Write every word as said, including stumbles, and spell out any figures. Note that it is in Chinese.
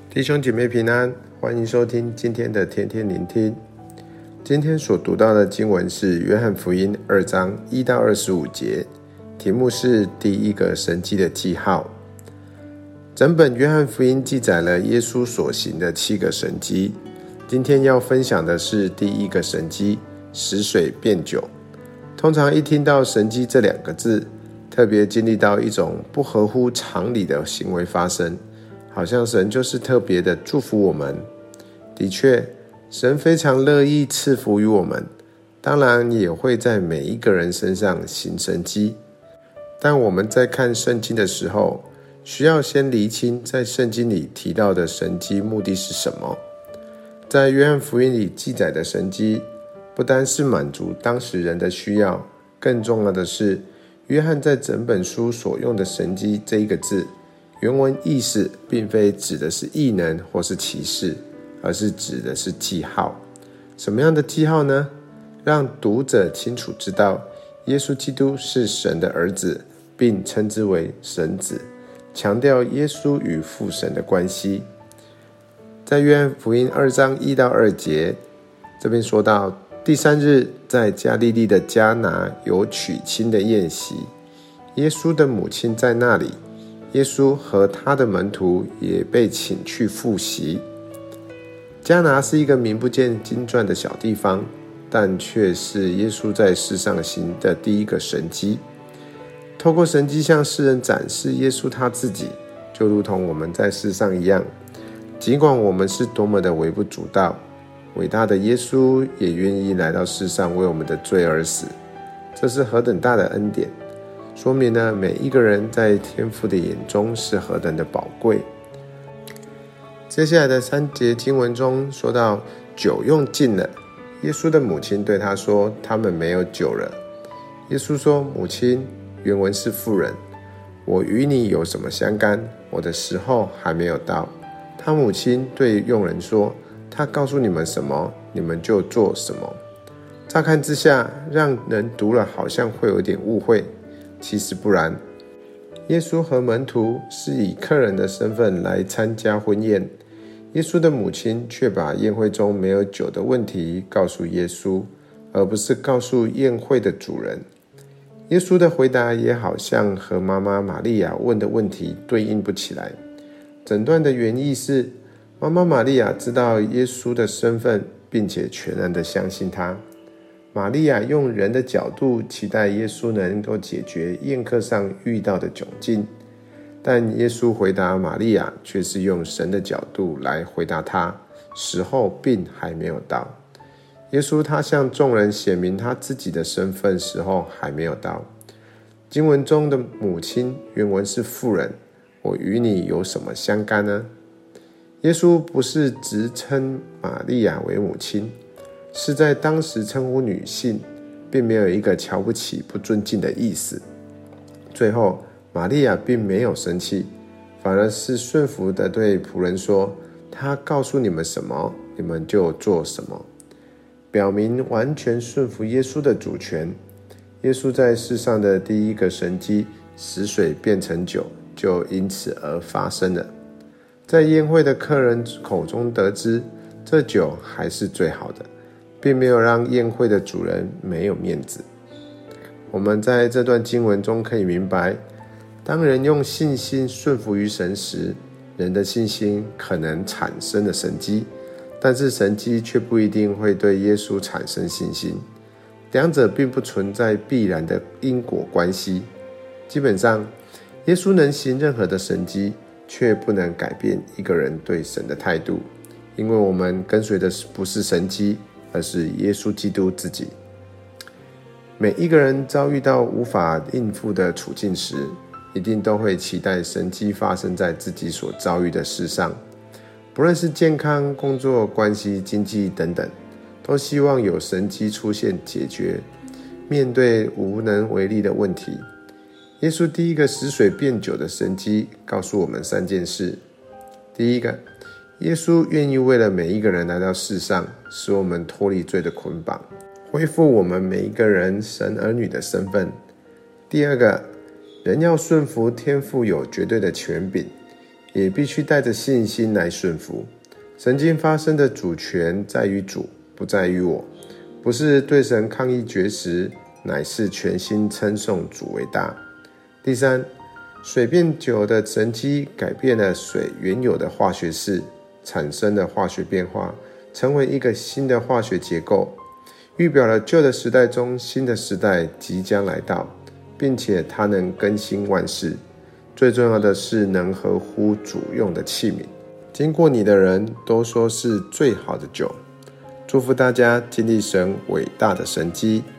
弟兄姐妹平安，欢迎收听今天的天天聆听。今天所读到的经文是约翰福音二章一到二十五节，题目是第一个神迹的记号。整本约翰福音记载了耶稣所行的七个神迹，今天要分享的是第一个神迹，使水变酒。通常一听到神迹这两个字，特别经历到一种不合乎常理的行为发生，好像神就是特别的祝福我们。的确，神非常乐意赐福于我们，当然也会在每一个人身上行神迹。但我们在看圣经的时候，需要先厘清在圣经里提到的神迹目的是什么。在约翰福音里记载的神迹，不单是满足当时人的需要，更重要的是，约翰在整本书所用的神迹这一个字，原文意思并非指的是异能或是奇事，而是指的是记号。什么样的记号呢？让读者清楚知道耶稣基督是神的儿子，并称之为神子，强调耶稣与父神的关系。在约翰福音二章一到二节，这边说到，第三日在加利利的迦拿有娶亲的宴席，耶稣的母亲在那里，耶稣和他的门徒也被请去赴席。迦拿是一个名不见经传的小地方，但却是耶稣在世上行的第一个神迹。透过神迹向世人展示耶稣他自己，就如同我们在世上一样，尽管我们是多么的微不足道，伟大的耶稣也愿意来到世上为我们的罪而死。这是何等大的恩典，说明了每一个人在天父的眼中是何等的宝贵。接下来的三节经文中说到，酒用尽了，耶稣的母亲对他说，他们没有酒了。耶稣说，母亲，原文是妇人，我与你有什么相干？我的时候还没有到。他母亲对佣人说，他告诉你们什么，你们就做什么。乍看之下，让人读了好像会有点误会，其实不然。耶稣和门徒是以客人的身份来参加婚宴，耶稣的母亲却把宴会中没有酒的问题告诉耶稣，而不是告诉宴会的主人。耶稣的回答也好像和妈妈玛利亚问的问题对应不起来。整段的原意是，妈妈玛利亚知道耶稣的身份，并且全然的相信他。玛利亚用人的角度期待耶稣能够解决宴客上遇到的窘境，但耶稣回答玛利亚却是用神的角度来回答他，时候并还没有到。耶稣他向众人显明他自己的身份，时候还没有到。经文中的母亲原文是妇人，我与你有什么相干呢？耶稣不是直称玛利亚为母亲，是在当时称呼女性，并没有一个瞧不起不尊敬的意思。最后玛利亚并没有生气，反而是顺服地对仆人说，他告诉你们什么，你们就做什么，表明完全顺服耶稣的主权。耶稣在世上的第一个神迹，使水变成酒，就因此而发生了。在宴会的客人口中得知，这酒还是最好的，并没有让宴会的主人没有面子。我们在这段经文中可以明白，当人用信心顺服于神时，人的信心可能产生了神迹，但是神迹却不一定会对耶稣产生信心。两者并不存在必然的因果关系。基本上，耶稣能行任何的神迹，却不能改变一个人对神的态度，因为我们跟随的不是神迹，而是耶稣基督自己。每一个人遭遇到无法应付的处境时，一定都会期待神迹发生在自己所遭遇的事上，不论是健康、工作、关系、经济等等，都希望有神迹出现解决面对无能为力的问题。耶稣第一个使水变酒的神迹告诉我们三件事。第一个，耶稣愿意为了每一个人来到世上，使我们脱离罪的捆绑，恢复我们每一个人神儿女的身份。第二个，人要顺服天父有绝对的权柄， 也必须带着信心来顺服。神经发生的主权在于主，不在于我，不是对神抗议绝食，乃是全心称颂主为大。第三，水变酒的神迹改变了水原有的化学式，产生了化学变化，成为一个新的化学结构，预表了旧的时代中新的时代即将来到，并且它能更新万事。最重要的是能合乎主用的器皿，经过你的人都说是最好的酒。祝福大家经历神伟大的神迹。